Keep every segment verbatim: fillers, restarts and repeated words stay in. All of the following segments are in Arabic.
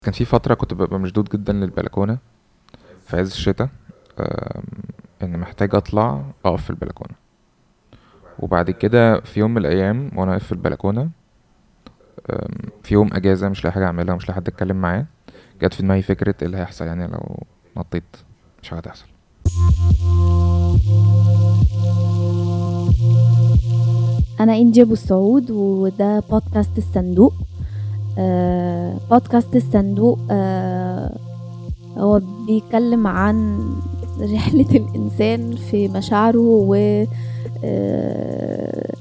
كان في فترة كنت ببقى مشدود جدا للبلكونة في عز الشتاء. آم، ان محتاج اطلع اقف في البلكونة. وبعد كده في يوم من الايام وانا واقف في البلكونة، آم، في يوم اجازة مش لاقي حاجة اعملها ومش لاقي حد اتكلم معاه، جت في دماغي فكرة ايه اللي هيحصل يعني لو نطيت. مش هتحصل. أنا إنجي أبو السعود وده بودكاست الصندوق. آه بودكاست الصندوق آه هو بيتكلم عن رحلة الإنسان في مشاعره و آه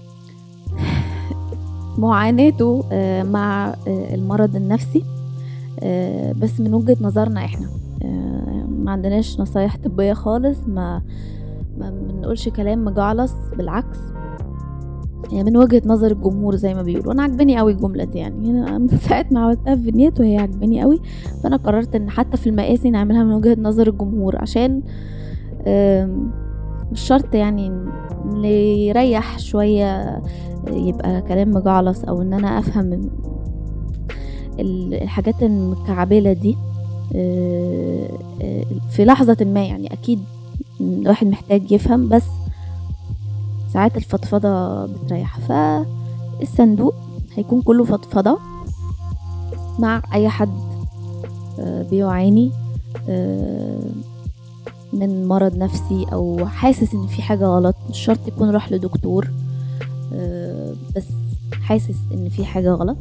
معاناته آه مع آه المرض النفسي، آه بس من وجهة نظرنا إحنا. آه ما عندناش نصايح طبية خالص، ما ما بنقولش كلام مجعلص، بالعكس. يعني من وجهة نظر الجمهور زي ما بيقولوا. انا عجباني قوي الجملة دي، يعني انا من ساعة ما عملتها في فينيت وهي عجباني قوي، فانا قررت ان حتى في المقاسي نعملها من وجهة نظر الجمهور، عشان مش شرط يعني اللي يريح شوية يبقى كلام مجعلص، او ان انا افهم الحاجات المكعبلة دي في لحظة ما. يعني اكيد الواحد محتاج يفهم، بس ساعات الفضفضة بتريح. فالصندوق هيكون كله فضفضة مع أي حد بيعاني من مرض نفسي أو حاسس إن في حاجة غلط. مش شرط يكون راح لدكتور، بس حاسس إن في حاجة غلط.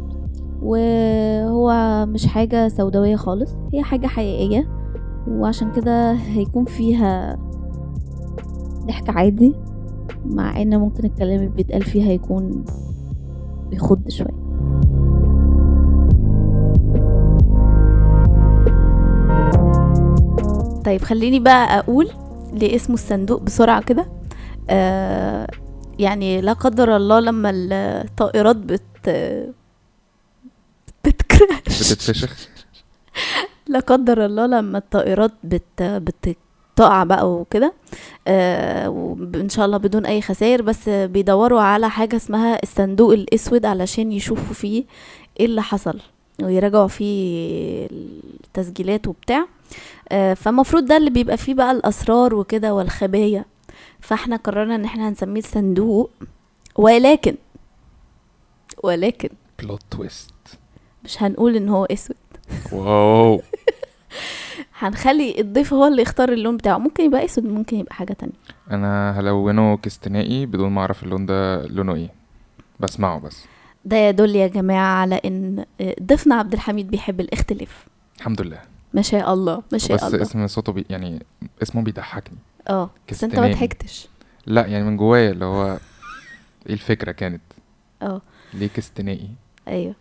وهو مش حاجة سوداوية خالص، هي حاجة حقيقية، وعشان كده هيكون فيها ضحك عادي، مع ان ممكن الكلام اللي بيتقال فيها يكون بيخض شويه. طيب خليني بقى اقول ليه اسمه الصندوق بسرعه كده. آه يعني لا قدر الله لما الطائرات بت بتكراش بتتفشخ. لا قدر الله لما الطائرات بت بت تقع بقى وكده، آه وان شاء الله بدون اي خسائر، بس بيدوروا على حاجة اسمها الصندوق الاسود علشان يشوفوا فيه ايه اللي حصل ويراجعوا فيه التسجيلات وبتاع. آه فمفروض ده اللي بيبقى فيه بقى الاسرار وكده والخبايا. فاحنا قررنا ان احنا هنسميه الصندوق، ولكن ولكن بلوت تويست. مش هنقول ان هو اسود. واو. هنخلي الضيف هو اللي يختار اللون بتاعه، ممكن يبقى اسود، ممكن يبقى حاجة تانية. انا هلونه كاستنائي بدون ما اعرف اللون ده لونه ايه، بسمعه بس. ده يدل يا جماعة على ان ضيفنا عبد الحميد بيحب الاختلاف. الحمد لله. ما شاء الله ما شاء بس الله. اسم صوته بي يعني اسمه بيضحكني. اه بس انت ما ضحكتش. لا يعني من جوايا اللي هو ايه الفكرة كانت اه ليه كاستنائي. ايوه.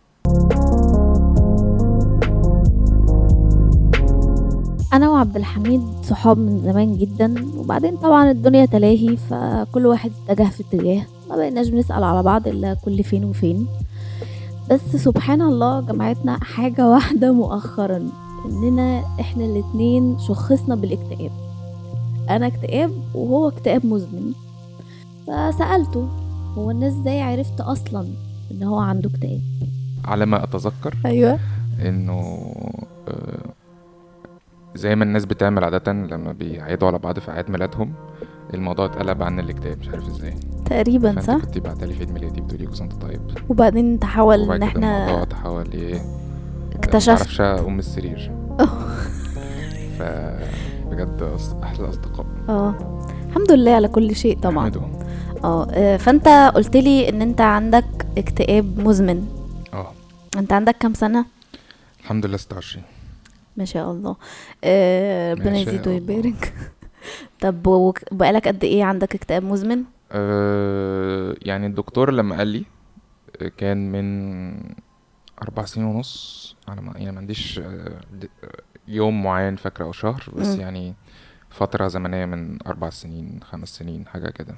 انا وعبد الحميد صحاب من زمان جدا، وبعدين طبعا الدنيا تلاهي، فكل واحد اتجه في اتجاه، ما بقيناش بنسأل على بعض الا كل فين وفين. بس سبحان الله جمعتنا حاجة واحدة مؤخرا، اننا احنا الاتنين شخصنا بالاكتئاب. انا اكتئاب وهو اكتئاب مزمن. فسألته هو الناس ازاي عرفت اصلا ان هو عنده اكتئاب. على ما اتذكر ايوه انه آه زي ما الناس بتعمل عادة لما بيعيدوا على بعض في عيد ميلادهم، الموضوع اتقلب عن الاكتئاب، مش عارف ازاي تقريبا صح. فانت كنت بعتلي في عيد ميلادي بتقولي كل سنة وانت طيب، وبعدين تحول ان احنا الموضوع احنا تحول لايه، اكتشفت معرفش ام السرير. ف بجد احلى اصدقاء. اه الحمد لله على كل شيء طبعا. أحمدهم. اه فانت قلت لي ان انت عندك اكتئاب مزمن. اه انت عندك كام سنة؟ الحمد لله ستة وعشرين. ما شاء الله. آه ربنا ما شاء يزيد الله. ويبارك. طب وك- بقالك قد ايه عندك اكتئاب مزمن؟ أه يعني الدكتور لما قال لي آه، كان من أربع سنين ونص. أنا ما يعني ما عنديش آه، د- آه، يوم معين فاكرة أو شهر، بس مم. يعني فترة زمنية من أربع سنين خمس سنين حاجة كده.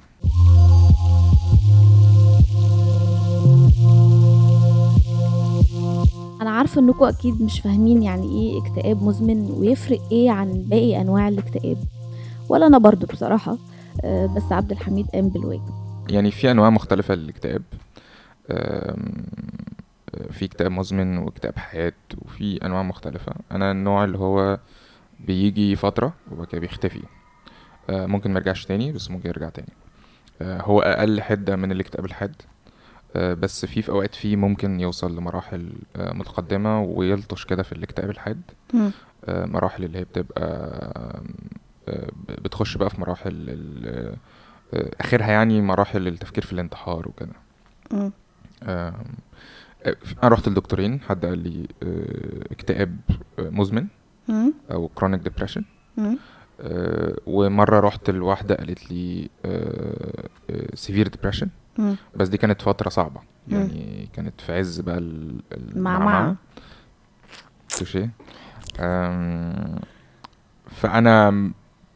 انا عارفه انكم اكيد مش فاهمين يعني ايه اكتئاب مزمن ويفرق ايه عن باقي انواع الاكتئاب، ولا انا برضو بصراحه. آه بس عبد الحميد قام بالواجب. يعني في أنواع مختلفة للاكتئاب. آم، في اكتئاب مزمن واكتئاب حاد وفي انواع مختلفة. انا النوع اللي هو بيجي فترة وبعد كده بيختفي. آه، ممكن مرجعش تاني بس ممكن يرجع تاني. آه، هو اقل حدة من الاكتئاب الحاد. آه، بس في في اوقات فيه ممكن يوصل لمراحل آه، متقدمة ويلطش كده في الاكتئاب الحاد. مم. آه، مراحل اللي هي بتبقى آه، بتخش بقى في مراحل ال- آه، اخرها يعني مراحل التفكير في الانتحار وكده. مم. آم، آه، انا رحت لدكتورين، حد قال لي آه، اكتئاب آه، مزمن مم. او chronic depression. مم. آه، ومره رحت لواحده قالت لي آه، آه، severe depression. مم. بس دي كانت فتره صعبه مم. يعني، كانت في عز بقى ال- معمعة. المعمعه. توشي. آم، فانا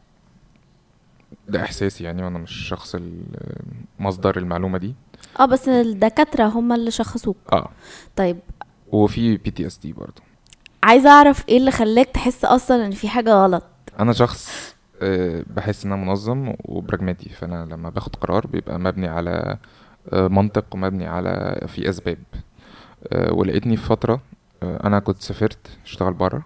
ده احساسي يعني، وانا مش شخص ال- مصدر المعلومه دي. اه بس الدكاترة هم اللي شخصوك. اه. طيب وفي بي تي اس دي برضه. عايزة اعرف ايه اللي خلاك تحس اصلا ان في حاجة غلط. انا شخص آه، بحس ان انا منظم وبراجماتي، فانا لما باخد قرار بيبقى مبني على آه، منطق ومبني على في اسباب. آه، ولقيتني في فتره آه، انا كنت سافرت اشتغل بره،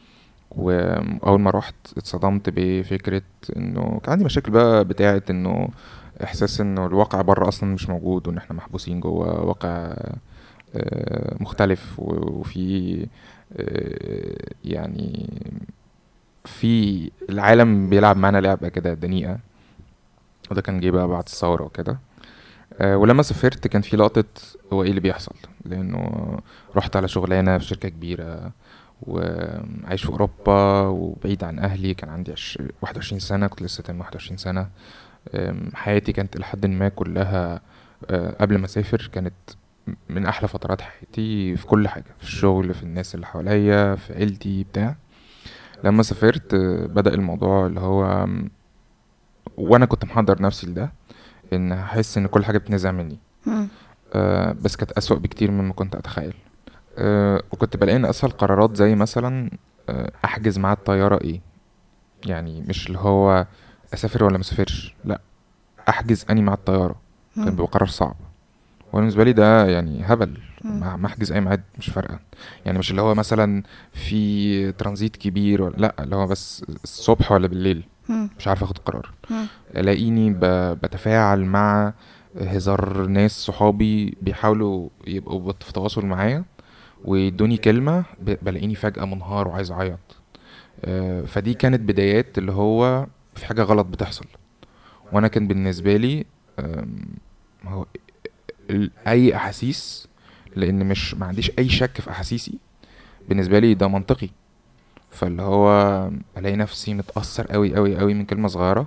واول ما رحت اتصدمت بفكره انه كان عندي مشاكل بقى بتاعه انه احساس انه الواقع بره اصلا مش موجود، وان احنا محبوسين جوه واقع آه، مختلف و- وفي آه، يعني في العالم بيلعب معانا لعبة كده دنيئة. وده كان جه بقى بعد الثورة وكده. أه ولما سافرت كان في لقطة هو ايه اللي بيحصل، لانه رحت على شغلانة في شركة كبيرة وعايش في اوروبا وبعيد عن اهلي. كان عندي عش... واحد وعشرين سنة، كنت لسه تم واحد وعشرين سنة. أم، حياتي كانت لحد ما كلها أه، قبل ما اسافر كانت من احلى فترات حياتي في كل حاجة، في الشغل، في الناس اللي حواليا، في عيلتي بتاع. لما سافرت أه، بدأ الموضوع اللي هو وانا كنت محضر نفسي لده، ان هحس ان كل حاجه بتنزع مني. مم. أه بس كانت اسوأ بكتير مما كنت اتخيل. أه وكنت بلاقي ان اسهل قرارات زي مثلا أه احجز مع الطياره ايه، يعني مش اللي هو اسافر ولا مسافرش، لا، احجز اني مع الطياره. كان مم. بيبقى قرار صعب، وانا بالنسبه لي ده يعني هبل. مم. ما ما احجز اي ميعاد مش فارقه. يعني مش اللي هو مثلا في ترانزيت كبير ولا لا، اللي هو بس الصبح ولا بالليل. مم. مش عارف اخد قرار. مم. الاقيني ب- بتفاعل مع هزار ناس صحابي بيحاولوا يبقوا بت- في تواصل معايا، ويدوني كلمة ب- بلاقيني فجأة منهار وعايز اعيط. آه، فدي كانت بدايات اللي هو في حاجة غلط بتحصل. وانا كان بالنسبة لي آم، هو ال- اي احاسيس، لان مش ما عنديش اي شك في احاسيسي، بالنسبة لي ده منطقي. فاللي هو الاقي نفسي متأثر قوي قوي قوي من كلمة صغيرة،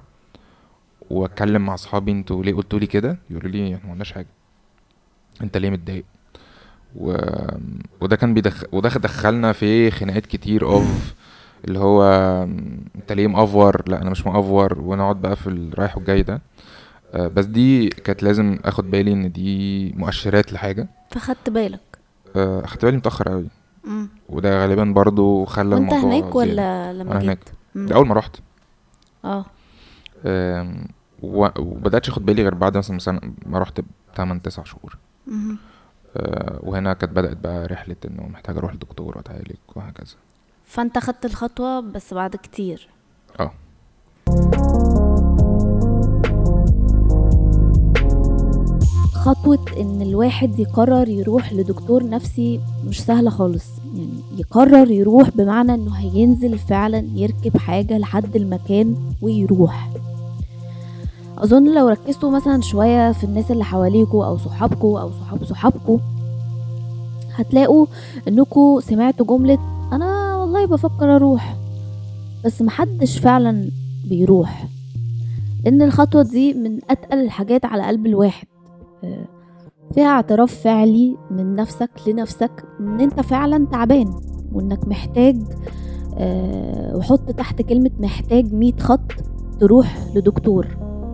واتكلم مع اصحابي انتوا ليه قلتوا لي كده، يقولوا لي احنا ما قلناش حاجه، انت ليه متضايق. و... وده كان بيدخل وده دخلنا في خناقات كتير اوف اللي هو انت ليه مأفور، لا انا مش مأفور، ونقعد بقى في الرايح والجاي ده. آه، بس دي كانت لازم اخد بالي ان دي مؤشرات لحاجه. فخدت بالك. آه، اخدت بالي متأخر قوي، مم. وده غالبا برضو خلى وانت الموضوع هناك زياده. ولا لما وانا هناك جيت؟ مم. ده اول ما رحت. اه. آم، و- وبدأتش اخد بالي غير بعد مثلا سنة ما رحت تمن تسع شهور. مم. آه، وهنا كانت بدأت بقى رحلة انه محتاج اروح لدكتور واتعالج وهكذا. فانت خدت الخطوة بس بعد كتير. اه. خطوة ان الواحد يقرر يروح لدكتور نفسي مش سهلة خالص. يعني يقرر يروح بمعنى انه هينزل فعلا يركب حاجة لحد المكان ويروح. اظن لو ركزتوا مثلا شوية في الناس اللي حواليكوا او صحابكوا او صحاب صحابكوا هتلاقوا انكوا سمعتوا جملة انا والله بفكر اروح، بس محدش فعلا بيروح. لان الخطوة دي من اتقل الحاجات على قلب الواحد. آه، فيها اعتراف فعلي من نفسك لنفسك ان انت فعلا تعبان وانك محتاج. أه وحط تحت كلمة محتاج مية خط تروح لدكتور.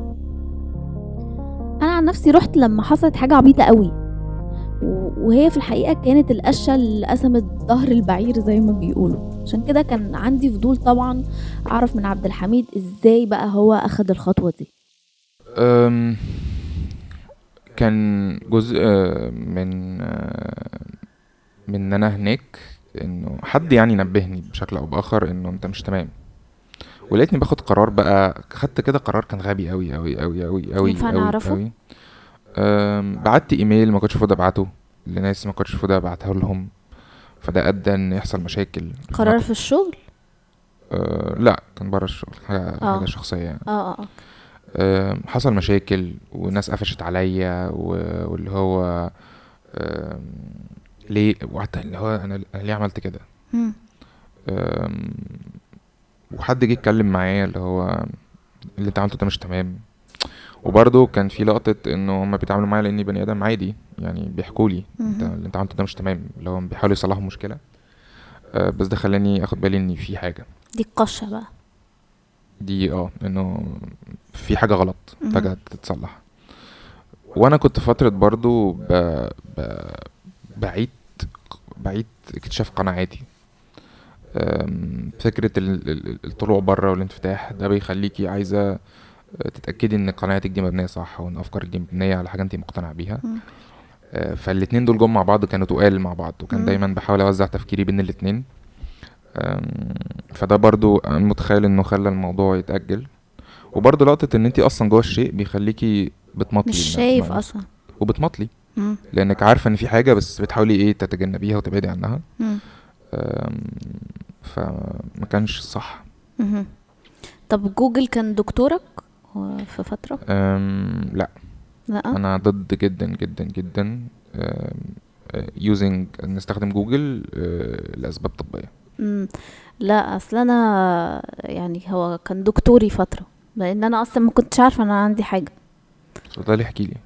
انا عن نفسي رحت لما حصلت حاجة عبيطة قوي، وهي في الحقيقة كانت القشة اللي قسمت ظهر البعير زي ما بيقولوا. عشان كده كان عندي فضول طبعا اعرف من عبد الحميد ازاي بقى هو اخد الخطوة دي. أم، كان جزء آه، من آه، من ان انا هناك، انه حد يعني نبهني بشكل او باخر انه انت مش تمام. ولقيتني باخد قرار بقى، خدت كده قرار كان غبي قوي قوي قوي قوي قوي ينفع قوي نعرفه؟ قوي. أم، بعت ايميل ما كنتش المفروض ابعته لناس ما كنتش المفروض ابعته لهم، فده ادى ان يحصل مشاكل. ما قرار كنت في الشغل؟ أه لا، كان بره الشغل، حاجه حاجه اه شخصيه يعني. اه اه. أم، حصل مشاكل وناس قفشت عليا و- واللي هو أم، ليه، وقعدت اللي هو انا انا ليه عملت كده. مم. أم، وحد جه اتكلم معايا اللي هو اللي انت عملته ده مش تمام. وبرضه كان في لقطة انه هما بيتعاملوا معايا لاني بني ادم عادي، يعني بيحكوا لي انت مهم. اللي انت عملته ده مش تمام، اللي هو بيحاولوا يصلحوا مشكلة. أه بس ده خلاني اخد بالي ان في حاجة. دي القشة بقى. دي اه انه في حاجة غلط مهم. محتاجة تتصلح. وانا كنت فترة برضو ب... ب... بعيد بعيد اكتشاف قناعاتي. أم، فكرة ال- ال- الطلوع بره والانفتاح ده بيخليكي عايزة تتأكدي ان قناعاتك دي مبنية صح، وان افكارك دي مبنية على حاجة انت مقتنع بيها. مم. آه، فالاتنين دول جم مع بعض كانوا تقال مع بعض، وكان مم. دايما بحاول اوزع تفكيري بين الاتنين. آم، فده برضو انا متخيل انه خلى الموضوع يتأجل. وبرضو لقطة ان انت اصلا جوه الشيء بيخليكي مش بتمطلي مع مع شايف نفسك. اصلا. وبتمطلي مم. لانك عارفة ان في حاجة، بس بتحاولي ايه تتجنبيها وتبعدي عنها. مم. آم، فما كانش صح. مهم. طب جوجل كان دكتورك و- في فترة؟ آم، لا، لا. انا ضد جدا جدا جدا يوزنج نستخدم جوجل آه، لاسباب طبيه. مم. لا اصل انا يعني هو كان دكتوري فترة، لان انا اصلا ما كنتش عارفة انا عندي حاجة. اتفضلي احكي لي.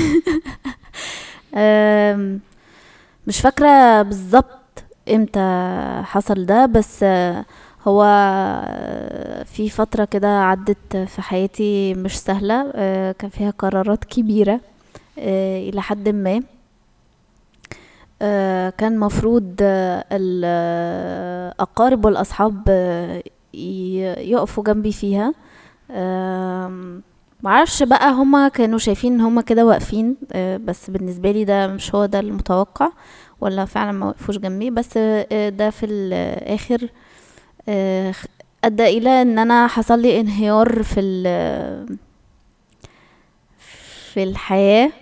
أم، مش فاكرة بالظبط امتى حصل ده، بس آه، هو آه، في فترة كده عدت في حياتي مش سهلة، آه، كان فيها قرارات كبيرة آه، إلى حد ما. آه، كان مفروض آه، الأقارب والأصحاب آه، ي- يقفوا جنبي فيها. آم، معرفش بقى هما كانوا شايفين ان هما كده واقفين، آه، بس بالنسبة لي ده مش هو ده المتوقع، ولا فعلا ما وقفوش جنبي. بس آه، ده في الآخر آه، خ- أدى إلى ان انا حصل لي انهيار في ال- في الحياة.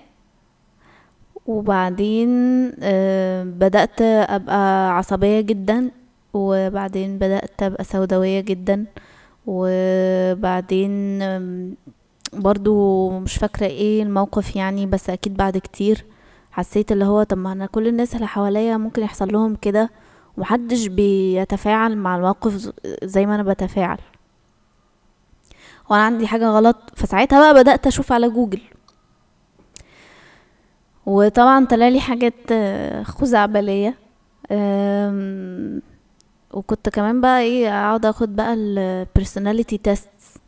وبعدين آه، بدأت أبقى عصبية جدا، وبعدين بدأت أبقى سوداوية جدا، وبعدين آم، برضو مش فاكرة ايه الموقف يعني، بس اكيد بعد كتير حسيت اللي هو طب ما انا كل الناس اللي حواليا ممكن يحصل لهم كده، ومحدش بيتفاعل مع الموقف ز- زي ما انا بتفاعل، وانا عندي حاجة غلط. فساعتها بقى بدأت اشوف على جوجل، وطبعا طلع حاجات آه، خزعبلية. أم، وكنت كمان بقى ايه اقعد اخد بقى ال personality tests.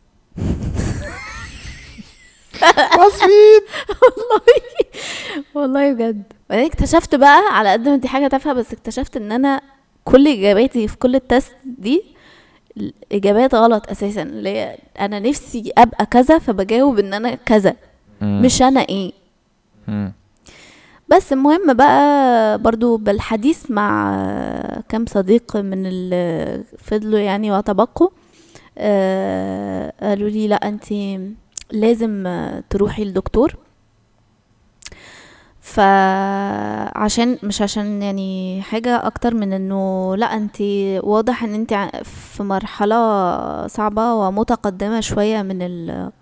بسيط. والله والله بجد. بعدين اكتشفت بقى على قد ما دي حاجة تافهة، بس اكتشفت ان انا كل اجاباتي في كل التست دي اجابات غلط اساسا، اللي هي انا نفسي ابقى كذا فبجاوب ان انا كذا، مم. مش انا ايه. مم. بس المهم بقى برضو بالحديث مع كام صديق من اللي فضلوا يعني وتبقوا، آه، قالوا لي لا انتي لازم آه، تروحي للدكتور. فعشان مش عشان يعني حاجة اكتر من انه لا انتي واضح ان انتي ع- في مرحلة صعبة ومتقدمة شوية من ال-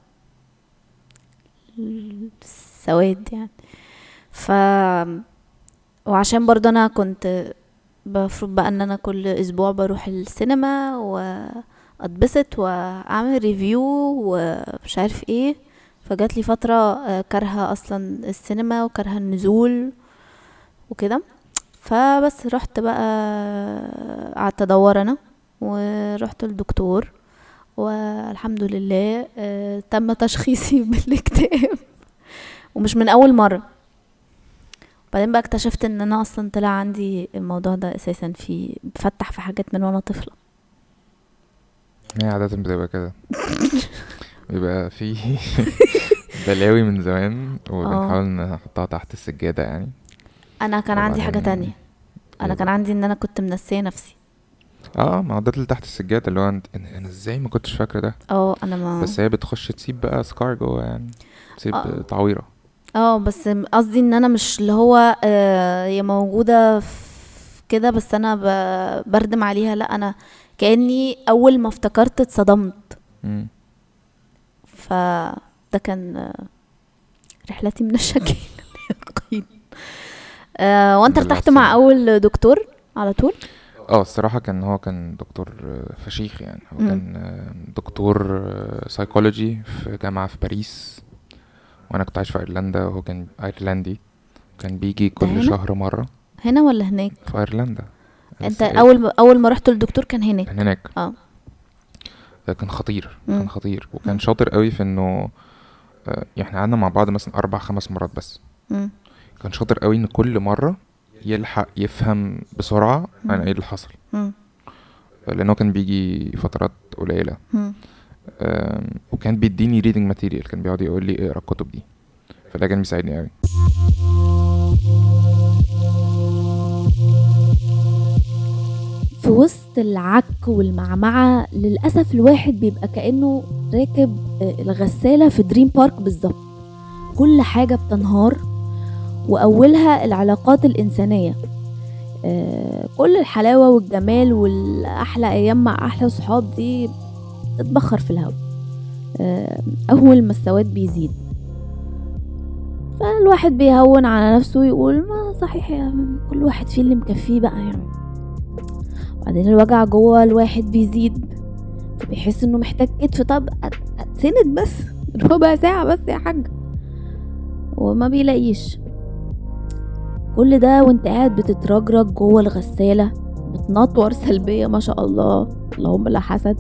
السواد يعني. ف وعشان برضه انا كنت بفرض بقى ان انا كل اسبوع بروح السينما واتبسط واعمل ريفيو ومش عارف ايه، فجات لي فترة آه، كارهة اصلا السينما وكارهة النزول وكده. فبس رحت بقى قعدت ادور انا ورحت للدكتور، والحمد لله آه، تم تشخيصي بالاكتئاب، ومش من اول مرة. بعدين بقى اكتشفت ان انا اصلا طلع عندي الموضوع ده اساسا في بفتح في حاجات من وانا طفلة. هي عادة بتبقى كده، بيبقى في بلاوي من زمان اه وبنحاول نحطها تحت السجادة يعني. انا كان عندي حاجة وبعدين تانية. انا كان عندي ان انا كنت منسيه نفسي. اه ما هو ده اللي تحت السجاده، اللي هو انت انا أنا ازاي ما كنتش فاكره ده. اه انا ما بس هي بتخش تسيب بقى سكار جوه يعني، اه تسيب تعويره. اه بس م- قصدي ان انا مش اللي هو آه هي موجوده في كده بس انا ب- بردم عليها، لا انا كاني اول ما افتكرت اتصدمت. مم. ف ده كان آه، رحلتي من الشكل لليقين. آه وانت الحمد لله على ارتحت مع السلامه. اول دكتور على طول؟ اه الصراحه كان هو كان دكتور آه، فشيخ يعني. هو امم. كان آه، دكتور سايكولوجي في جامعه في باريس، وانا كنت عايش في ايرلندا وهو كان ايرلندي. كان بيجي ده كل هنا شهر مره. هنا ولا هناك؟ في ايرلندا. أنا انت لسه قايل. اول ما اول ما رحت للدكتور كان هناك؟ كان هناك. اه. ده كان خطير، امم. كان خطير وكان امم. شاطر قوي في انه آه، يعني احنا قعدنا مع بعض مثلا اربع خمس مرات بس. امم. كان شاطر قوي ان كل مره يلحق يفهم بسرعه عن ايه اللي حصل، امم. لانه كان بيجي فترات قليله. امم. آم، وكان بيديني ريدنج ماتيريال، كان بيقعد يقول لي اقرا الكتب دي، فده كان بيساعدني قوي. في وسط العك والمعمعة للأسف الواحد بيبقى كأنه راكب آه، الغسالة في دريم بارك بالظبط. كل حاجة بتنهار، وأولها العلاقات الإنسانية. آه، كل الحلاوة والجمال والأحلى أيام مع أحلى صحاب دي تتبخر في الهواء آه، أول ما السواد بيزيد. فالواحد بيهون على نفسه ويقول ما صحيح يا كل واحد فيه اللي مكفيه بقى يعني. بعدين الوجع جوه الواحد بيزيد، فبيحس انه محتاج كتف. طب أت- اتسند بس ربع ساعة بس يا حاج، وما بيلاقيش. كل ده وانت قاعد بتترجرج جوه الغسالة بتنطور سلبية ما شاء الله، اللهم لا حسد.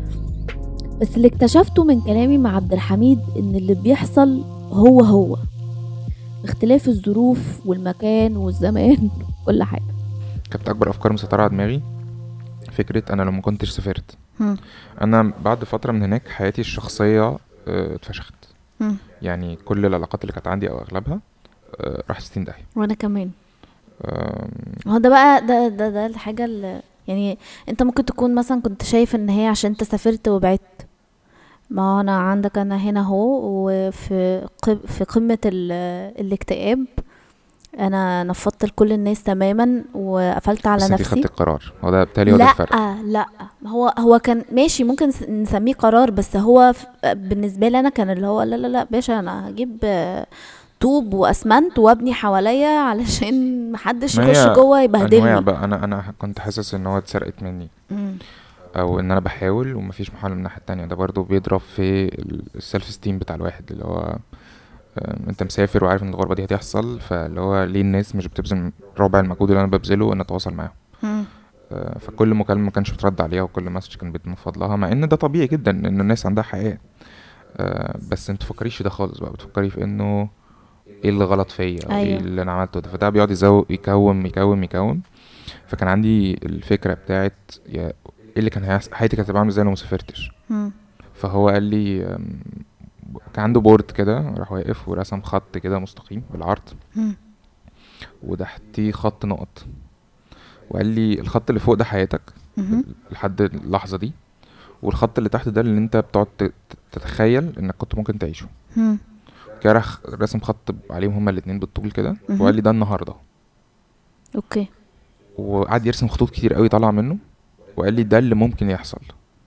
بس اللي اكتشفته من كلامي مع عبد الحميد ان اللي بيحصل هو هو اختلاف الظروف والمكان والزمان كل حاجة. كانت اكبر افكار مسيطره على دماغي فكره انا لو ما كنتش سافرت. هم. انا بعد فتره من هناك حياتي الشخصيه آه، اتفشخت. هم. يعني كل العلاقات اللي كانت عندي او اغلبها آه، راح ستين داهيه. وانا كمان. آم، هو ده بقى ده ده ده الحاجة اللي يعني انت ممكن تكون مثلا كنت شايف ان هي عشان انت سافرت وبعدت. ما هو انا عندك انا هنا اهو، وفي قم في قمة ال- الاكتئاب. انا نفضت لكل الناس تماما وقفلت على بس انتي خدتي نفسي. القرار، هو ده بالتالي هو ده لا الفرق. لا، هو هو كان ماشي ممكن س- نسميه قرار، بس هو ف- بالنسبة لي انا كان اللي هو لا لا لا باشا، انا هجيب آه، طوب واسمنت وابني حواليا علشان محدش ما يخش هي جوه انواع يبهدلني. بقى. انا انا كنت حاسس ان هو اتسرقت مني، مم. او ان انا بحاول ومفيش محاولة من الناحية التانية. ده برضو بيضرب في السيلف ستيم بتاع الواحد، اللي هو آم، انت مسافر وعارف ان الغربة دي هتحصل، فاللي هو ليه الناس مش بتبذل ربع المجهود اللي انا ببذله ان اتواصل معاهم. مم. آه، فكل مكالمة ما كانش بترد عليها، وكل مسج كان بيتنفض لها، مع ان ده طبيعي جدا ان الناس عندها حياة. آه، بس انت تفكريش في ده خالص بقى، بتفكري في انه ايه اللي غلط فيا او ايه ايوه. اللي انا عملته ده. فده بيقعد يزو يكوم يكوم يكوم. فكان عندي الفكرة بتاعت يا ايه اللي كان هيحصل، حياتي كانت هتبقى عاملة ازاي لو مسافرتش. مم. فهو قال لي أم، كان عنده بورد كده، راح واقف ورسم خط كده مستقيم بالعرض مم. وتحتيه خط نقط، وقال لي الخط اللي فوق ده حياتك مهم. لحد اللحظة دي، والخط اللي تحت ده اللي انت بتقعد ت- ت- تتخيل انك كنت ممكن تعيشه. مم. كده راح رسم خط عليهم هما الاتنين بالطول كده، مهم. وقال لي ده النهارده. اوكي. وقعد يرسم خطوط كتير قوي طالعه منه، وقال لي ده اللي ممكن يحصل.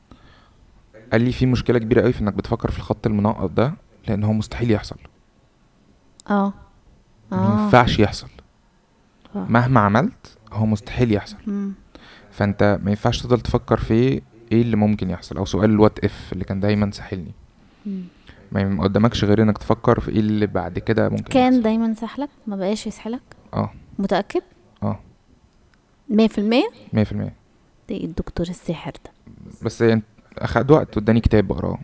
قال لي في مشكله كبيره قوي في انك بتفكر في الخط المنقط ده، لان هو مستحيل يحصل. اه. ما اه. ينفعش يحصل، آه. مهما عملت هو مستحيل يحصل. مم. فانت ما ينفعش تفضل تفكر في ايه اللي ممكن يحصل، او سؤال الوات اف اللي كان دايما ساحلني. مم. ما ما قدامكش غير انك تفكر في ايه اللي بعد كده ممكن كان يحصل. دايما سحلك ما بقاش يسحلك؟ اه. متأكد؟ اه. مية في المية؟ مية في المية. ده إيه الدكتور الساحر ده؟ بس انت اخد وقت واداني كتاب بقراه.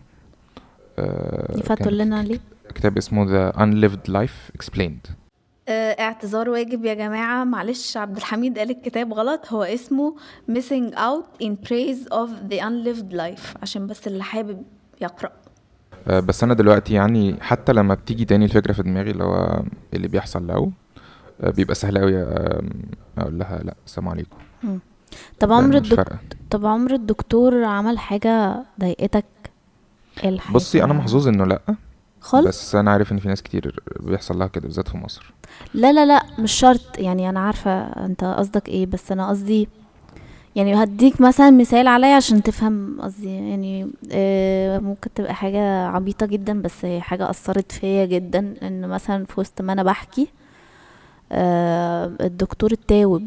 آه ينفع كان تقول لنا عليه؟ كتاب اسمه The Unlived Life Explained. آه، اعتذار واجب يا جماعة، معلش عبد الحميد قال الكتاب غلط، هو اسمه Missing Out in Praise of the Unlived Life، عشان بس اللي حابب يقرأ. آه بس انا دلوقتي يعني حتى لما بتيجي تاني الفكرة في دماغي اللي هو اللي بيحصل لو آه، بيبقى سهل قوي اقول لها لا السلام عليكم. مم. طب لان عمر مش الدك... فارقه. طب عمر الدكتور عمل حاجة ضايقتك؟ ايه بصي انا الحاجة؟ محظوظ انه لا، خالص. بس انا عارف ان في ناس كتير بيحصل لها كده بالذات في مصر. لا لا لا، مش شرط يعني، انا عارفة انت قصدك ايه، بس انا قصدي يعني هديك مثلا مثال عليا عشان تفهم قصدي. يعني آه، ممكن تبقى حاجة عبيطة جدا بس هي حاجة أثرت فيا جدا، ان مثلا في وسط ما انا بحكي آه، الدكتور التاوب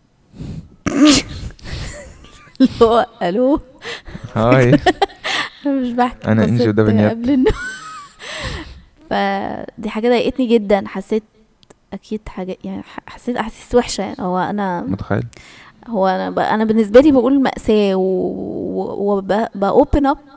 اللي هو الو، هاي انا مش بحكي انا قصة انجي ده بنيات. قبل النوم. فدي حاجة ضايقتني جدا، حسيت اكيد حاجة يعني، ح- حسيت احاسيس وحشة يعني. هو انا متخيل. هو انا ب... انا بالنسبة لي بقول مأساة وبأوبن اب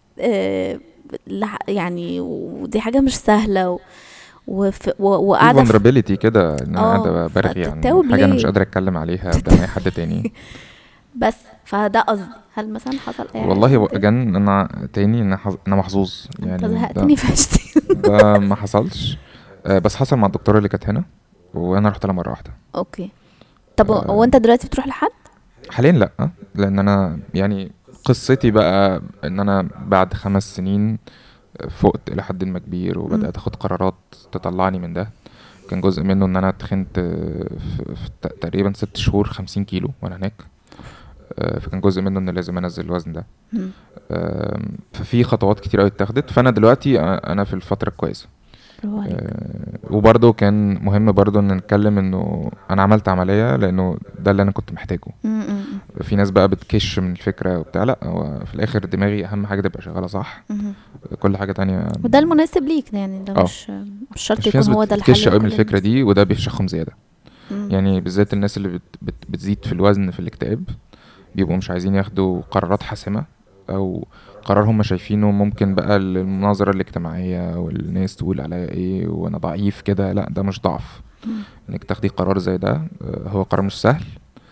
يعني، ودي حاجة مش سهلة و... وف... و... في وقاعدة في vulnerability كده ان انا اه قاعده برغي عن فتتاوب حاجه انا مش ليه؟ قادر اتكلم عليها قدام اي حد تاني. بس فده قصدي، هل مثلا حصل اي حاجة والله من و- كده؟ اجان انا تاني انا حظ... انا محظوظ انت يعني. ده زهقتني فشتي. ده ما حصلش. آه، بس حصل مع الدكتوره اللي كانت هنا وانا رحت لها مره واحده. اوكي. طب هو آه، انت دلوقتي بتروح لحد؟ حاليا لا، لان انا يعني قصتي بقى ان انا بعد خمس سنين فقت الى حد ما كبير مم. وبدات اخد قرارات تطلعني من ده. كان جزء منه ان انا اتخنت آه، في في ت- تقريبا ست شهور خمسين كيلو وانا هناك. آه، فكان جزء منه ان لازم انزل الوزن ده. مم. آم، ففي خطوات كتير قوي اتاخدت، فانا دلوقتي آه، انا في الفتره الكويسه. برافو عليك. آه، وبرضه كان مهم برضه ان نتكلم انه انا عملت عمليه لانه ده اللي انا كنت محتاجه. مم. مم. في ناس بقى بتكش من الفكره وبتاع، لا هو في الاخر دماغي اهم حاجه تبقى شغاله صح. مم. كل حاجه تانية. وده المناسب ليك يعني، ده اه مش مش شرط مش في ناس يكون هو بت- ده الحل بتكش قوي من لكل الفكره الناس. دي وده بيفشخهم زياده. مم. يعني بالذات الناس اللي بت بت بتزيد في الوزن في الاكتئاب بيبقوا مش عايزين ياخدوا قرارات حاسمه، او قرار هم شايفينه ممكن بقى المناظره الاجتماعيه والناس تقول عليا ايه وانا ضعيف كده. لا ده مش ضعف. مم. انك تاخدي قرار زي ده آه، هو قرار مش سهل.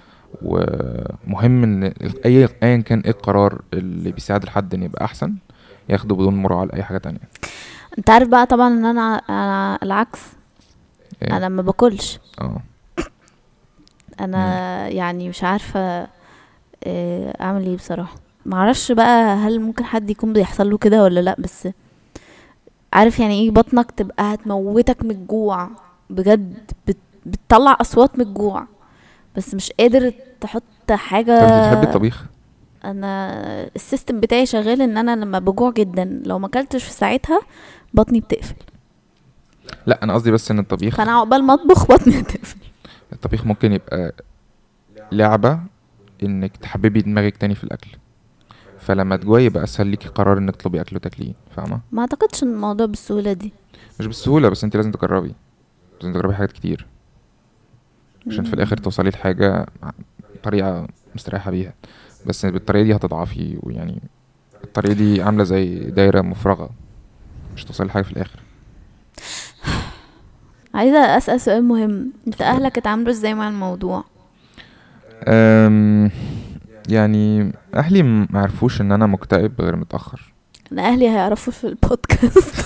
ومهم ان ال- اي ايا كان ايه القرار اللي بيساعد الحد ان يبقى احسن ياخده بدون مراعاة لاي حاجه تانية. انت عارف بقى طبعا ان انا انا العكس، ايه. انا ما باكلش. اه. مم. انا يعني مش عارفه آه، اعمل ايه بصراحه. معرفش بقى هل ممكن حد يكون بيحصل له كده ولا لا، بس عارف يعني ايه بطنك تبقى هتموتك من الجوع بجد، بت بتطلع اصوات من الجوع بس مش قادر تحط حاجه. طب انت بتحبي الطبيخ؟ انا السيستم بتاعي شغال ان انا لما بجوع جدا لو ما اكلتش في ساعتها بطني بتقفل، لا انا قصدي بس ان الطبيخ فانا عقبال ما اطبخ بطني هتقفل. الطبيخ ممكن يبقى لعبه انك تحببي دماغك تاني في الاكل، فلما تجوعي يبقى اسهل ليكي قرار انك تطلبي اكل وتاكليه. فاهمه؟ ما اعتقدش ان الموضوع بالسهوله دي. مش بالسهوله، بس انت لازم تجربي. لازم تجربي حاجات كتير عشان في الاخر مم. توصلي لحاجه طريقه مستريحه بيها. بس بالطريقه دي هتضعفي، ويعني الطريقه دي عامله زي دايره مفرغه مش توصلي لحاجه في الاخر. عايزه اسال سؤال مهم، انت اتفضلي. اهلك اتعاملوا ازاي مع الموضوع؟ أم يعني اهلي م- ما عرفوش ان انا مكتئب غير متاخر. انا اهلي هيعرفوا في البودكاست.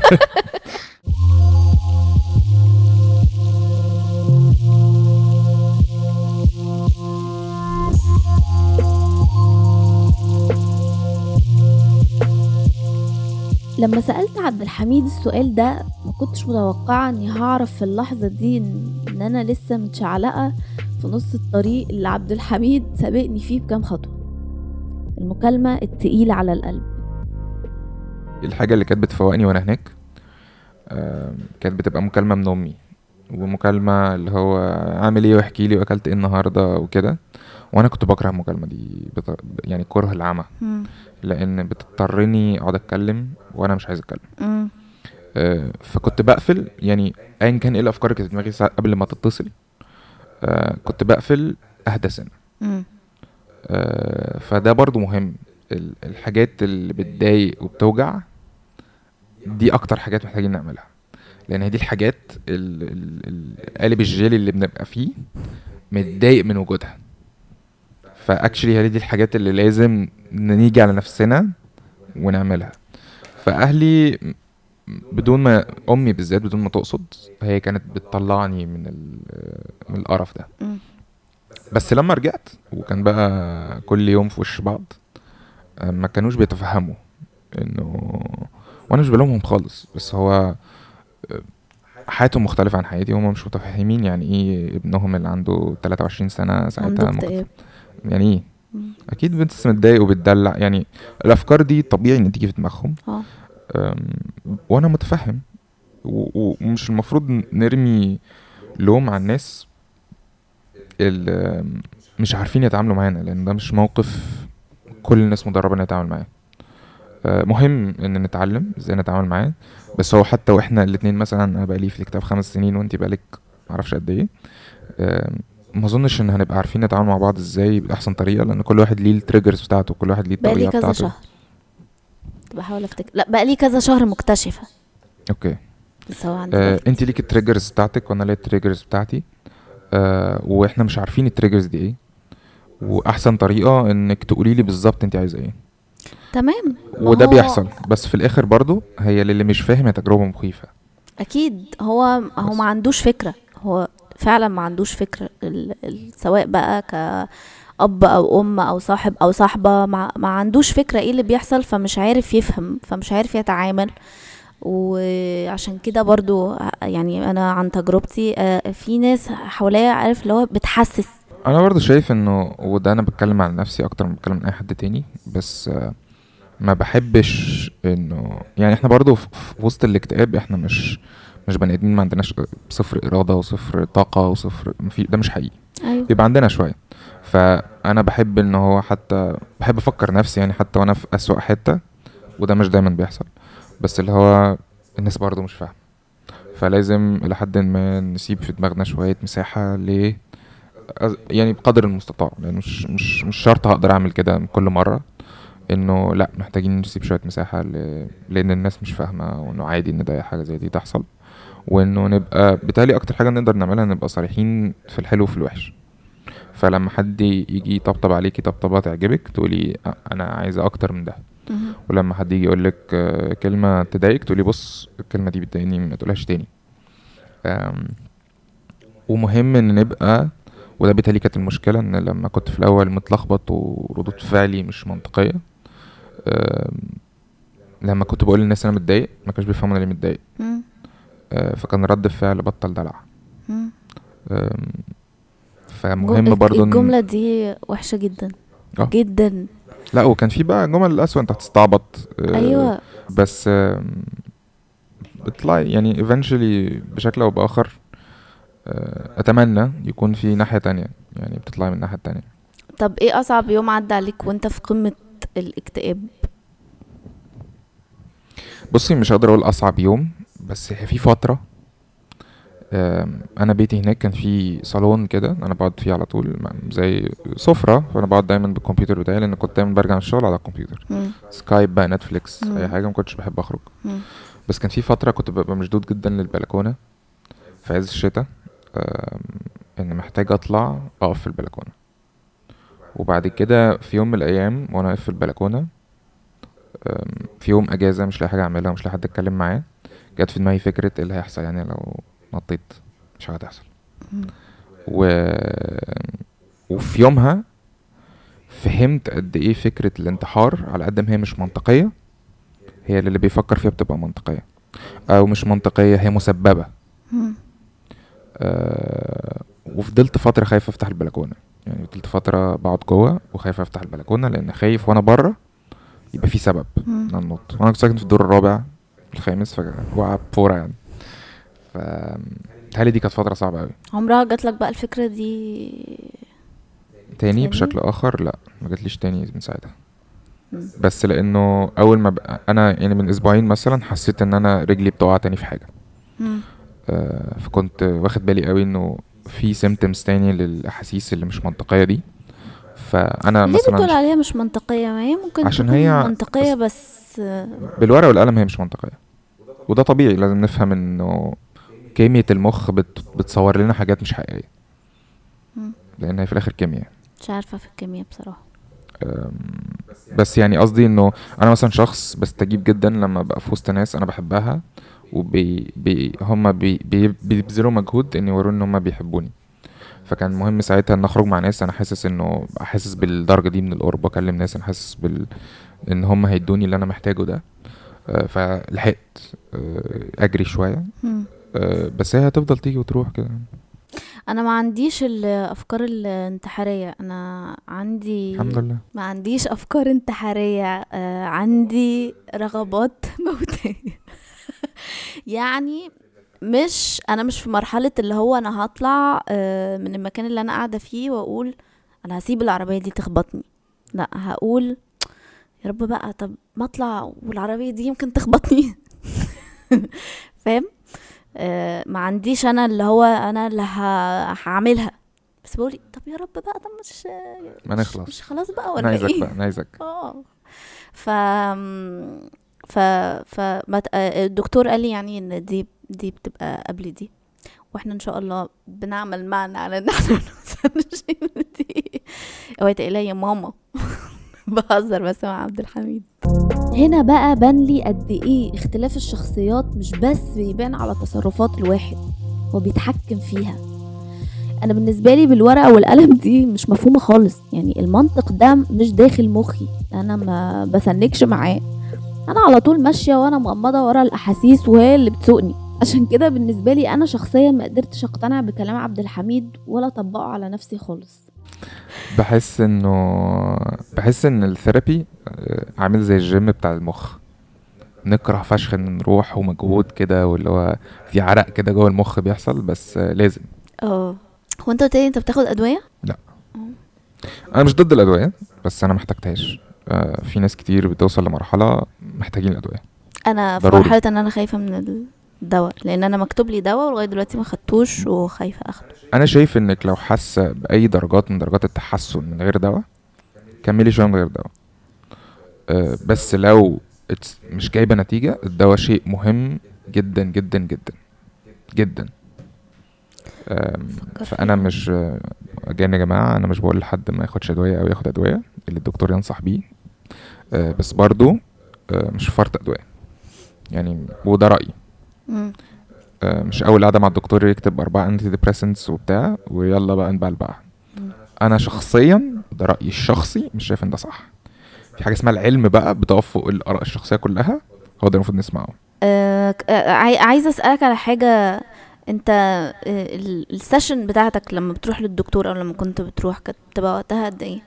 لما سألت عبد الحميد السؤال ده ما كنتش متوقعة اني هعرف في اللحظة دي ان إن انا لسه متشعلقة في نص الطريق اللي عبد الحميد سابقني فيه بكام خطوة. المكالمة التقيلة على القلب. الحاجه اللي كانت بتفوقني وانا هناك أم، كانت بتبقى مكالمه من امي، ومكالمه اللي هو عامل ايه واحكي لي واكلت ايه النهارده وكده. وانا كنت بكره المكالمه دي بط... يعني كره العمى، مم. لان بتضطرني اقعد اتكلم وانا مش عايز اتكلم. مم. أه، فكنت بقفل يعني ايا كان ايه الافكار اللي كانت في دماغي ساعة قبل ما تتصل. أه، كنت بقفل اهدى سنه. مم. أه، فده برضو مهم. ال- الحاجات اللي بتضايق وبتوجع دي اكتر حاجات محتاجين نعملها، لان هي دي الحاجات ال- ال- ال- قالب الجيلي اللي بنبقى فيه متضايق من وجودها. فاكشلي هي دي الحاجات اللي لازم نيجي على نفسنا ونعملها. فاهلي بدون ما امي بالذات بدون ما تقصد هي كانت بتطلعني من ال من القرف ده. مم. بس لما رجعت وكان بقى كل يوم في وش بعض، آه، ما كانوش بيتفهموا انه، وانا مش بلومهم خالص، بس هو آه، حياتهم مختلفة عن حياتي، هم مش متفهمين يعني ايه ابنهم اللي عنده تلاتة وعشرين سنة عنده ساعتها ممكن اكتئاب. يعني ايه. مم. اكيد بنت لسه متضايق وبتدلع يعني، الافكار دي طبيعي ان تيجي في دماغهم. اه. أم، وانا متفهم، و- و- ومش المفروض نرمي لوم على الناس اللي مش عارفين يتعاملوا معانا، لان ده مش موقف كل الناس مدربة انها تتعامل معاه. أه، مهم ان نتعلم ازاي نتعامل معاه، بس هو حتى واحنا الاتنين مثلا، انا بقالي في الكتاب خمس سنين وانتي بقالك معرفش قد ايه، أم، ما اظنش ان هنبقى عارفين نتعامل مع بعض ازاي باحسن طريقه، لان كل واحد ليه التريجرز بتاعته، كل واحد ليه بقى لي الطريقه كذا بتاعته. شهر، بحاول افتكر، لا بقى لي كذا شهر مكتشفة، اوكي. بس هو عندي بقى آه، لي انت كتير. ليك التريجرز بتاعتك وانا ليا التريجرز بتاعتي. آه، واحنا مش عارفين التريجرز دي ايه، واحسن طريقه انك تقولي لي بالظبط انت عايزه ايه. تمام، ما وده هو بيحصل، بس في الاخر برضو هي للي مش فاهم هي تجربه مخيفه. اكيد هو هو ما بس عندوش فكرة، هو فعلا ما عندوش فكرة ال... ال... سواء بقى كأب او ام او صاحب او صاحبة، ما... ما عندوش فكرة ايه اللي بيحصل، فمش عارف يفهم، فمش عارف يتعامل. وعشان كده برضو يعني انا عن تجربتي، آه، في ناس حواليا عارف اللي هو بتحسس. انا برضو شايف انه، وده انا بتكلم عن نفسي اكتر من بتكلم عن اي حد تاني، بس آه، ما بحبش انه يعني احنا برضو في في وسط الاكتئاب احنا مش مش بني ادمين، ما عندناش صفر اراده وصفر طاقه وصفر، في ده مش حقيقي. ايوه. بيبقى عندنا شويه. فانا بحب ان هو حتى بحب افكر نفسي يعني حتى وانا في اسوأ حته، وده مش دايما بيحصل، بس اللي هو الناس برضو مش فاهمه، فلازم الى حد ما نسيب في دماغنا شويه مساحه ل أز- يعني بقدر المستطاع، لان مش مش مش شرط هقدر اعمل كده كل مره، انه لا محتاجين نسيب شويه مساحه ل... لان الناس مش فاهمه، وانه عادي ان ده حاجه زي دي تحصل، وانه نبقى بالتالي اكتر حاجه نقدر نعملها نبقى صريحين في الحلو وفي الوحش. فلما حد يجي يطبطب عليكي طبطبه تعجبك تقولي أ- انا عايزه اكتر من ده، مهم. ولما حد يجي يقولك آه، كلمه تضايقك تقولي بص الكلمه دي بتضايقني ما تقولهاش تاني. آم، ومهم ان نبقى، وده بالتالي كانت المشكله ان لما كنت في الاول متلخبط وردود فعلي مش منطقيه، آم، لما كنت بقول للناس انا متضايق ما كانوش بيفهموا انا ليه متضايق. مم. آه، فكان رد الفعل بطل دلع. مم. آم، جو- فمهم الج- برضو ان الجملة دي وحشة جدا اه جدا. لا، وكان في بقى جمل اسوأ انت هتستعبط. آه، ايوه. بس آم، بتطلع يعني eventually بشكل او باخر. آه، اتمنى يكون في ناحية تانية، يعني بتطلع من الناحية التانية. طب ايه اصعب يوم عدى عليك وانت في قمة الاكتئاب؟ بصي مش هقدر اقول اصعب يوم، بس هي في فترة، آم، انا بيتي هناك كان في صالون كده انا بقعد فيه على طول، م- زي سفرة، فانا بقعد دايما بالكمبيوتر بتاعي، لان كنت دايما برجع من الشغل على الكمبيوتر، مم. سكايب بقى، نتفليكس، اي مم. حاجة، ما كنتش بحب اخرج. مم. بس كان في فترة كنت ببقى مشدود جدا للبلكونة في عز الشتاء، آم، ان محتاج اطلع اقف في البلكونة. وبعد كده في يوم من الايام وانا واقف في البلكونة، آم، في يوم اجازة مش لاقي حاجة اعملها ومش لاقي حد اتكلم معاه، جت في دماغي فكرة ايه اللي هيحصل يعني لو نطيت، مش حاجة هتحصل. مم. و... وفي يومها فهمت قد ايه فكرة الانتحار على قد ما هي مش منطقية، هي اللي بيفكر فيها بتبقى منطقية، او مش منطقية هي مسببة. مم. أه... وفضلت فترة خايف افتح البلكونة، يعني فضلت فترة بقعد جوه وخايف افتح البلكونة، لان خايف وانا بره يبقى في سبب مم. ان أنا انط، وانا كنت ساكن في الدور الرابع الخامس، فوقع بفورة يعني. ف هل دي كانت فترة صعبة قوي. عمرها جات لك بقى الفكرة دي تاني تاني؟ بشكل اخر لا، ما جاتليش تاني من ساعتها. مم. بس لانه اول ما بقى انا يعني من اسبوعين مثلا حسيت ان انا رجلي بتقع تاني في حاجه، مم. آه فكنت واخد بالي قوي انه في سيمتمز تاني للاحاسيس اللي مش منطقيه دي. فانا ليه مثلا بتقول ش- عليها مش منطقية؟ ما هي ممكن عشان تكون هي منطقية بس بس. بالورقه والقلم هي مش منطقيه، وده طبيعي، لازم نفهم انه كيمياء المخ بت بتصور لنا حاجات مش حقيقيه، مم. لان هي في الاخر كيمياء. مش عارفة في الكيمياء بصراحة. أم، بس يعني قصدي انه انا مثلا شخص بستجيب جدا لما ابقى في وسط ناس انا بحبها، وبي بي هم بي بي بيبذلوا مجهود ان يوروا ان هم بيحبوني. فكان مهم ساعتها ان اخرج مع ناس انا حاسس انه حاسس بالدرجه دي من القرب، اكلم ناس انا حاسس بال ان هم هيدوني اللي انا محتاجه ده. آه، فلحقت آه، اجري شويه. مم. آه، بس هي هتفضل تيجي وتروح كده. انا ما عنديش الافكار الانتحاريه، انا عندي الحمد لله. ما عنديش افكار انتحاريه، آه عندي رغبات موتيه. يعني مش انا مش في مرحله اللي هو انا هطلع آه من المكان اللي انا قاعده فيه واقول انا هسيب العربيه دي تخبطني. لا، هقول يا رب بقى، طب ما اطلع والعربيه دي يمكن تخبطني. فاهم؟ آه ما عنديش انا اللي هو انا اللي ه- هعملها، بس بقولي طب يا رب بقى، طب مش ما مش, مش نخلص. خلاص بقى انا ولا عايزك ايه؟ بقى، انا عايزك. اه. ف ف ف ما ت- آه، الدكتور قال لي يعني ان دي دي بتبقى قبل دي، واحنا ان شاء الله بنعمل معنا على ان احنا نوصل للشيء دي. اوعي تقلقي يا ماما. بهزر بس مع عبد الحميد. هنا بقى بان لي قد ايه اختلاف الشخصيات مش بس بيبان على تصرفات الواحد، هو بيتحكم فيها. انا بالنسبه لي بالورقه والقلم دي مش مفهومه خالص، يعني المنطق ده مش داخل مخي، انا ما بسنكش معاه، انا على طول ماشيه وانا مغمضه ورا الاحاسيس وهي اللي بتسوقني. عشان كده بالنسبه لي انا شخصيا ما قدرتش اقتنع بكلام عبد الحميد ولا اطبقه على نفسي خالص. بحس انه بحس ان الثيرابي آه، عامل زي الجيم بتاع المخ. نكره فشخ ان نروح ومجهود كده، واللي هو في عرق كده جوه المخ بيحصل، بس آه، لازم. اه. هو انت قلت لي انت بتاخد ادويه؟ لا، انا مش ضد الادويه، بس انا محتاجتهاش. آه، في ناس كتير بتوصل لمرحله محتاجين الادويه انا في ضروري. مرحله ان انا خايفه من الدواء، لان انا مكتوب لي دواء ولغايه دلوقتي ما خدتوش وخايفه اخده. انا شايف انك لو حاسه باي درجات من درجات التحسن من غير دواء، كملي شويه من غير دواء. آه، بس لو it's مش جايبه نتيجه، الدواء شيء مهم جدا جدا جدا جدا. آم، فكر فانا فيها. مش آه، again يا جماعه، انا مش بقول لحد ما ياخدش ادويه او ياخد ادويه اللي الدكتور ينصح بيه. آه، بس برضو آه، مش فرط ادويه يعني، وده رايي. مم. آه، مش اول قعده مع الدكتور يكتب اربعه انتي ديبريسنتس وبتاع ويلا بقى نبال بقى. مم. انا شخصيا، ده رايي الشخصي، مش شايف ان ده صح. في حاجه اسمها العلم بقى بتقف فوق الاراء الشخصيه كلها، هو ده المفروض نسمعه. آه ك- آه، عاي- عايزه اسالك على حاجه. انت آه، ال- السيشن بتاعتك لما بتروح للدكتور او لما كنت بتروح كانت بتبقى وقتها قد ايه؟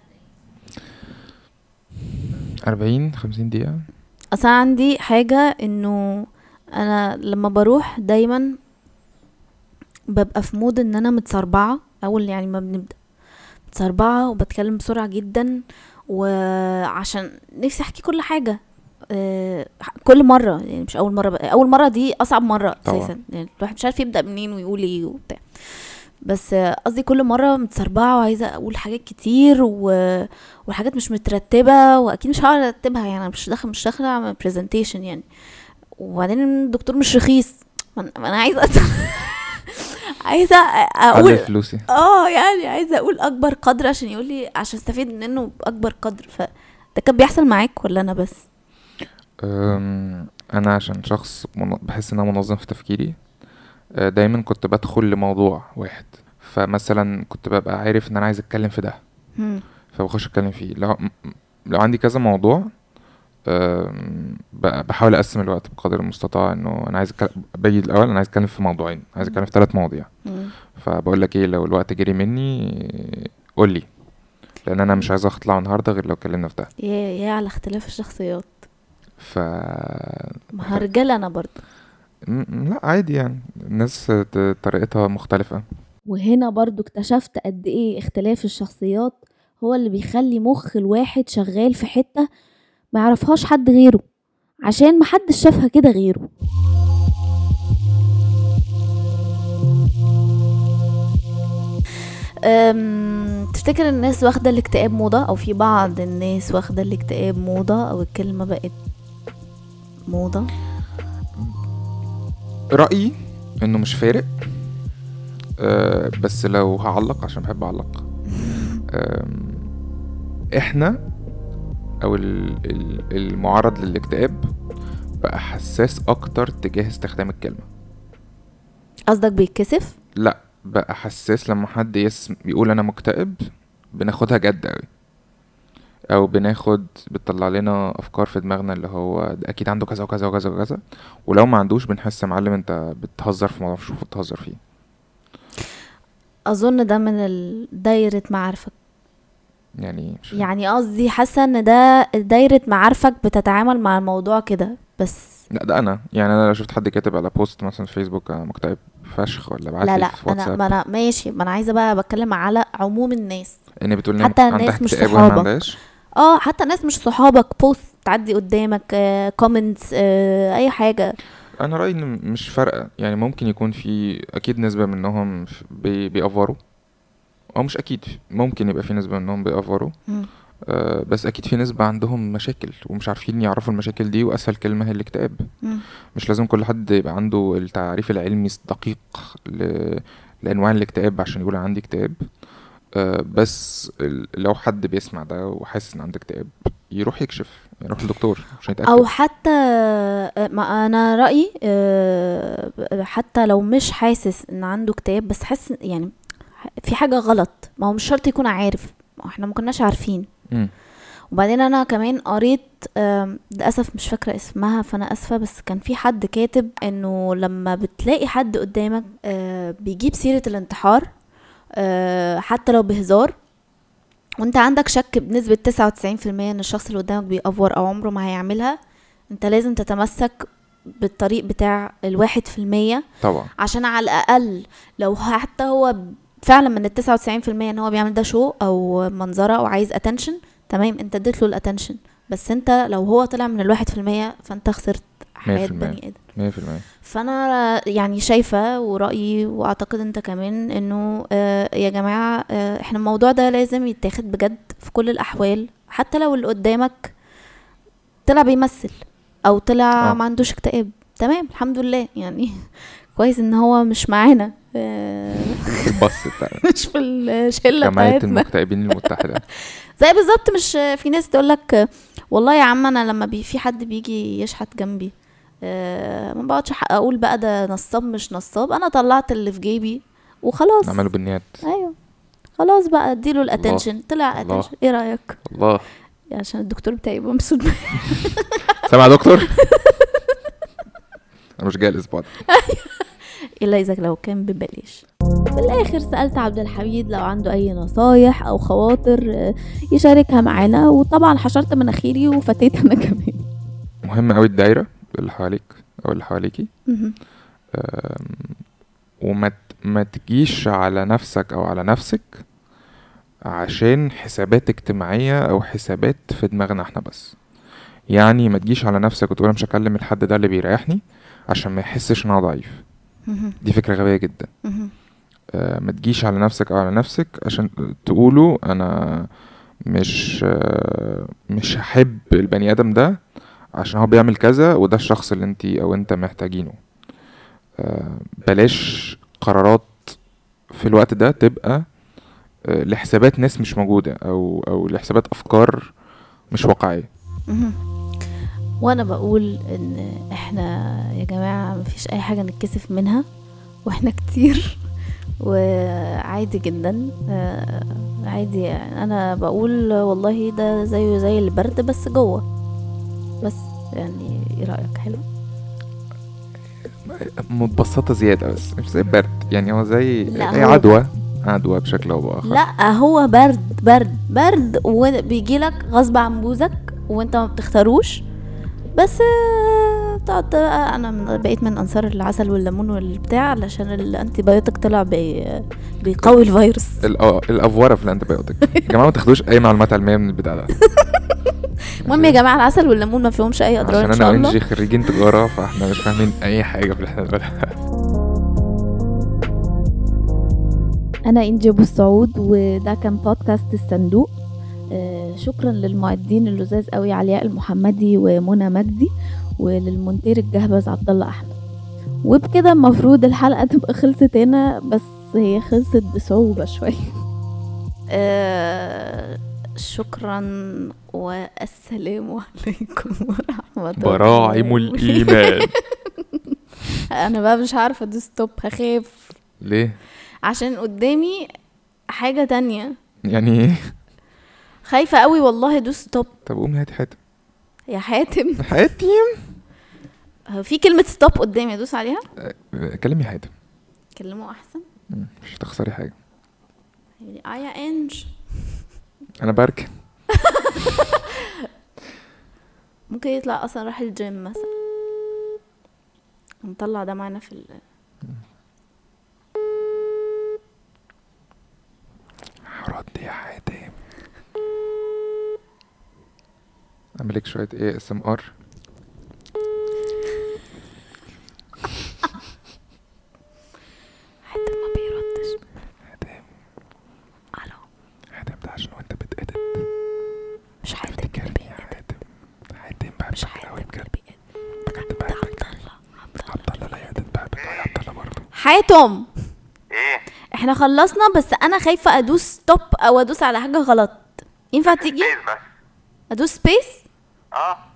أربعين خمسين دقيقه. اصلا عندي حاجه انه انا لما بروح دايما ببقى في مود ان انا متسربعه، اول يعني ما بنبدا متسربعه وبتكلم بسرعه جدا، وعشان نفسي احكي كل حاجه. آه، كل مره، يعني مش اول مره بقى. اول مره دي اصعب مره طبعا. اساسا، يعني الواحد مش عارف يبدا منين ويقول ايه وبتاع. بس آه، قصدي كل مره متسربعه وعايزه اقول حاجات كتير و... والحاجات مش مترتبه، واكيد مش هعرف ارتبها، يعني انا مش داخله مش داخله اعمل برزنتيشن يعني. وبعدين الدكتور مش رخيص، ما أنا ما أنا عايزه عايزه اقول على فلوسي. اه يعني عايزه اقول اكبر قدر عشان يقول لي عشان استفيد منه باكبر قدر. ف ده كان بيحصل معاك ولا انا بس؟ أم، انا عشان شخص من- بحس ان انا منظم في تفكيري. أه، دايما كنت بدخل لموضوع واحد، فمثلا كنت ببقى عارف ان انا عايز اتكلم في ده، هم. فبخش اتكلم فيه. لو م- م- لو عندي كذا موضوع، أم، ب- بحاول اقسم الوقت بقدر المستطاع. انه انا عايز أتكلم- باجي الاول انا عايز اتكلم في موضوعين، عايز اتكلم في ثلاث مواضيع. هم. فبقول لك ايه، لو الوقت جري مني قول لي، لان انا مش عايز اطلع النهارده غير لو اتكلمنا في ده. يا يا على اختلاف الشخصيات. ف ما هرجل انا برضه. م- م- لا عادي يعني، الناس ت- طريقتها مختلفة. وهنا برضو اكتشفت قد ايه اختلاف الشخصيات هو اللي بيخلي مخ الواحد شغال في حتة ما يعرفهاش حد غيره، عشان محدش شافها كده غيره. أم، تفتكر الناس واخدة الاكتئاب موضة، او في بعض الناس واخدة الاكتئاب موضة، او الكلمة بقت موضة؟ رأيي انه مش فارق. أه بس لو هعلق عشان بحب اعلق. أم، احنا او ال- ال- المعرض للاكتئاب بقى حساس اكتر تجاه استخدام الكلمة. قصدك بيتكسف؟ لا، بقى حساس لما حد يسم يقول انا مكتئب، بناخدها جد قوي، او بناخد بتطلع لنا افكار في دماغنا اللي هو ده اكيد عنده كذا وكذا وكذا وكذا، ولو ما عندوش بنحس يا معلم انت بتهزر في موضوع مش المفروض تهزر فيه. اظن ده من ال- دايرة معارفك. يعني مش فاهم. يعني قصدي حاسة ان ده دايرة معارفك بتتعامل مع الموضوع كده بس. لا ده انا، يعني انا لو شفت حد كاتب على بوست مثلا في فيسبوك أنا مكتئب فشخ، ولا بعت لا لي لا في انا واتساب ما انا ماشي، ما انا عايزة بقى بتكلم على عموم الناس. ان بتقول لي حتى عندها الناس مش اكتئاب وهي ما صحابك. عندهاش. اه حتى الناس مش صحابك، بوست تعدي قدامك، كومنتس، اي حاجة. انا رايي ان مش فارقه، يعني ممكن يكون في اكيد نسبه منهم ف- بي بيأفوروا، او مش اكيد، ممكن يبقى في نسبه منهم بيأفوروا. مم. أه بس اكيد في نسبه عندهم مشاكل ومش عارفين يعرفوا المشاكل دي، واسهل كلمه هي الاكتئاب. مم. مش لازم كل حد يبقى عنده التعريف العلمي الدقيق ل... لانواع الاكتئاب عشان يقول أنا عندي اكتئاب. أه بس ال- لو حد بيسمع ده وحاسس ان عنده اكتئاب يروح يكشف، يروح للدكتور عشان يتاكد. او حتى ما انا رأيي آه، حتى لو مش حاسس ان عنده اكتئاب بس حاسس يعني في حاجة غلط، ما هو مش شرط يكون عارف، ما هو احنا ما كناش عارفين. مم. وبعدين انا كمان قريت آم، للاسف مش فاكره اسمها فانا اسفه، بس كان في حد كاتب انه لما بتلاقي حد قدامك آه، بيجيب سيره الانتحار آه، حتى لو بهزار، وانت عندك شك بنسبه تسعة وتسعين في المية ان الشخص اللي قدامك بيأفور او عمره ما هيعملها، انت لازم تتمسك بالطريق بتاع الواحد في المية، طبعا. عشان على الاقل لو حتى هو فعلا من التسعة وتسعين في المية ان هو بيعمل ده شو او منظرة او عايز attention، تمام انت اديت له الاتنشن، بس انت لو هو طلع من الواحد في المية فانت خسرت مية حياة في المية. بني ادم. مية في المية. فانا يعني شايفة ورأيي واعتقد انت كمان انه آه يا جماعة آه احنا الموضوع ده لازم يتاخد بجد في كل الاحوال، حتى لو اللي قدامك طلع بيمثل او طلع اه ما عندوش اكتئاب، تمام الحمد لله يعني كويس ان هو مش معانا آه، البص بتاعنا مش في الشله جمعية بتاعتنا. المكتئبين المتحدة. زي بالظبط، مش في ناس تقولك والله يا عم انا لما بي في حد بيجي يشحت جنبي آه، ما بقعدش حق اقول بقى ده نصاب مش نصاب، انا طلعت اللي في جيبي وخلاص. نعمله بالنيات. ايوه خلاص بقى اديله الله الاتنشن، طلع الله اتنشن، ايه رايك؟ الله. عشان الدكتور بتاعي يبقى مبسوط. سامع يا دكتور؟ انا مش جاي الاسبوع ده. الا اذا لو كان ببلاش. في الاخر سألت عبد الحميد لو عنده اي نصايح او خواطر آه، يشاركها معانا، وطبعا حشرت مناخيري وفتيت انا كمان. مهم قوي الدايرة اللي حواليك او اللي حواليكي. مهم. أم، وما ت- ما تجيش على نفسك او على نفسك عشان حسابات اجتماعية او حسابات في دماغنا احنا بس. يعني ما تجيش على نفسك وتقول أنا مش هكلم الحد ده اللي بيريحني عشان ما يحسش ان انا ضعيف. مهم. دي فكرة غبية جدا. مهم. آه، ما تجيش على نفسك او على نفسك عشان تقولوا انا مش آه، مش هحب البني ادم ده عشان هو بيعمل كذا وده الشخص اللي انتي او انت محتاجينه. آه، بلاش قرارات في الوقت ده تبقى آه، لحسابات ناس مش موجودة او او لحسابات افكار مش واقعية. مهم. وانا بقول ان احنا يا جماعة مفيش اي حاجة نتكسف منها، واحنا كتير وعادي جدا آه، عادي يعني. انا بقول والله ده زيه زي البرد بس جوه بس، يعني ايه رأيك؟ حلو. متبسطة زيادة بس مش زي البرد، يعني هو زي لا اي هو عدوى عدوى بشكل او باخر. لا هو برد برد برد وبيجيلك غصب عن بوزك وانت ما بتختاروش، بس آه، تقعد آه، انا من- بقيت من انصار العسل والليمون والبتاع علشان الانتي بايوتيك طلع بي بيقوي الفيروس. ال- اه الافوره في الانتبيوتيك. يا جماعه ما تاخدوش اي معلومات علميه من البتاع ده. المهم يا جماعه العسل والليمون ما فيهمش اي اضرار عشان ان شاء انا الله. وانجي خريجين تجاره فاحنا مش فاهمين اي حاجه في اللي احنا بنقولها. انا انجي ابو السعود وده كان بودكاست الصندوق. آه، شكرا للمعدين اللزاز قوي علياء المحمدي ومنى مجدي، وللمونتير الجهبذ عبد الله احمد. وبكده المفروض الحلقه تبقى خلصت هنا، بس هي خلصت بصعوبه شويه. آه، شكرا والسلام عليكم ورحمة الله. براعم الإيمان. انا بقى مش عارفة ادوس ستوب، هخاف ليه عشان قدامي حاجة تانية، يعني ايه؟ خايفة قوي والله ادوس ستوب. طب قومي هاتي حاتم. يا حاتم حاتم هو في كلمة ستوب قدامي ادوس عليها؟ أه، كلمي حاتم. كلمه احسن مم، مش هتخسري حاجة. يعني اه يا انج انا بركن. ممكن يطلع اصلا راح الجيم مثلا، نطلع ده معنا في ال... رد يا حاتم. اعملك شوية ايه اس ام ار. حاتم ما بيردش. حاتم الو حاتم ده عشان وانت بتقدر مش حاتم تفتكرني يا حاتم. حاتم بحبك قوي بجد بجد بحبك قوي. عبد الله لا يقدر بحبك قوي. عبد الله برضه. حاتم ايه احنا خلصنا، بس انا خايفة ادوس ستوب او ادوس على حاجة غلط. ينفع تيجي سبيس بس. ادوس سبيس؟ اه